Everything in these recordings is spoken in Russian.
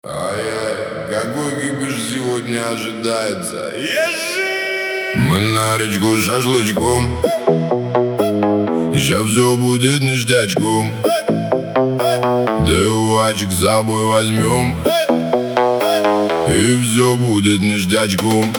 Ай-яй, какой кипиш сегодня ожидается? Мы на речку с шашлычком. Сейчас все будет ништячком. Девочек с собой возьмем, и все будет ништячком.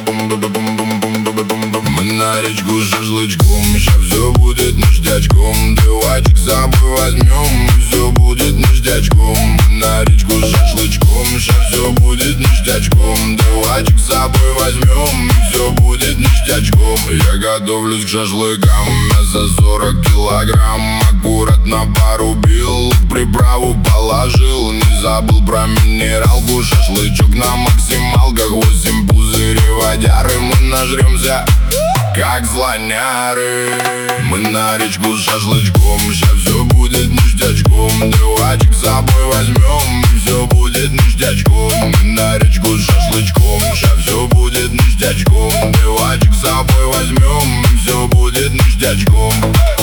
Мы на речку с шашлычком. Сейчас все будет ништячком. Девочек с собой возьмем, и все будет ништячком. Мы на речку с шашлычком. Сейчас все будет ништячком. Девочек с собой возьмем, и все будет ништячком. Я готовлюсь к шашлыкам. Мясо 40 килограмм. Аккуратно порубил, приправу положил. Не забыл про минералку. Шашлычок на максималках. 8 пузырей водяры. Мы нажремся как слоняры. Мы на речку с шашлычком. Сейчас все будет ништячком. Девочек с собой возьмем, и все будет ништячком. Мы на речку с шашлычком. Сейчас все будет ништячком. Девочек с собой возьмем, и все будет ништячком.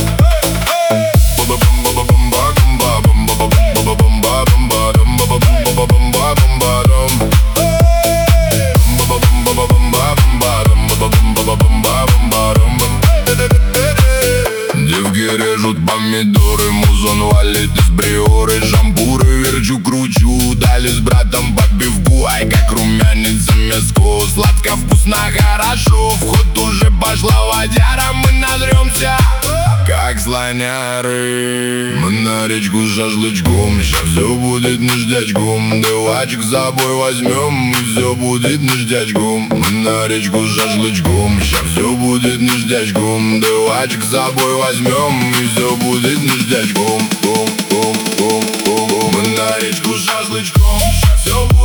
Девки режут помидоры, музон валит из приоры. Шампуры верчу, кручу, дали с братом по пивку. Ай, как румянится мяско, сладко, вкусно, хорошо. В ход уже пошла водяра, мы надремся как слоняры. Мы на речку с шашлычком. Сейчас все будет ништячком. Девочек с собой возьмем, и все будет ништячком. Мы на речку с шашлычком. Сейчас все будет ништячком. Девочек с собой возьмем, и все будет ништячком. Мы на речку с шашлычком. Сейчас все будет